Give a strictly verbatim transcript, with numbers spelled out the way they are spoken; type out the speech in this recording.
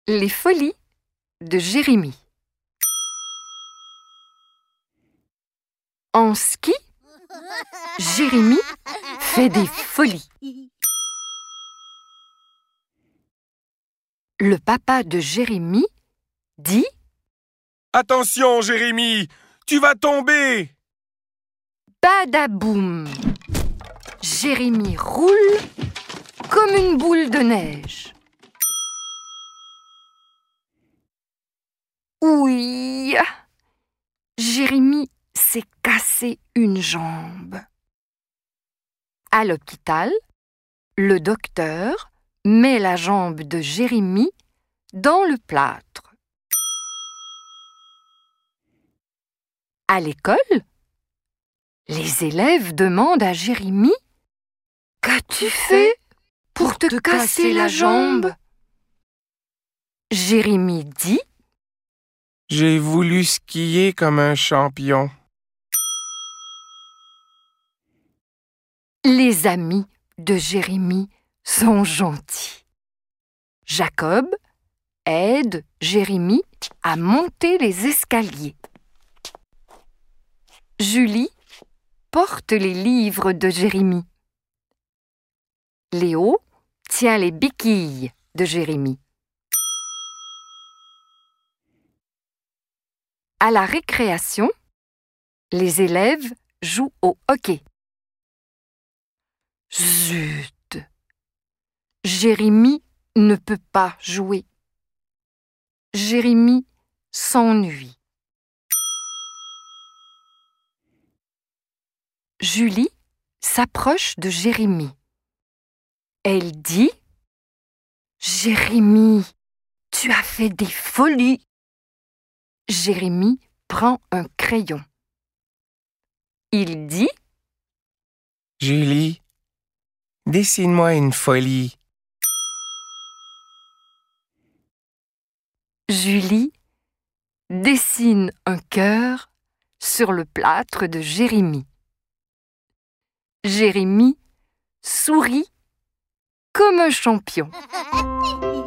Les folies de Jérémie. En ski, Jérémie fait des folies. Le papa de Jérémie dit « Attention, Jérémie, tu vas tomber !» Badaboum! Jérémie roule comme une boule de neige. Oui! Jérémie s'est cassé une jambe. À l'hôpital, le docteur met la jambe de Jérémie dans le plâtre. À l'école, les élèves demandent à Jérémie « Qu'as-tu fait pour te, te casser la jambe ?» Jérémie dit « J'ai voulu skier comme un champion. » Les amis de Jérémie sont gentils. Jacob aide Jérémie à monter les escaliers. Julie porte les livres de Jérémie. Léo tient les béquilles de Jérémie. À la récréation, les élèves jouent au hockey. Zut! Jérémie ne peut pas jouer. Jérémie s'ennuie. Julie s'approche de Jérémie. Elle dit « Jérémie, tu as fait des folies !» Jérémie prend un crayon. Il dit « Julie, dessine-moi une folie. » Julie dessine un cœur sur le plâtre de Jérémie. Jérémie sourit comme un champion.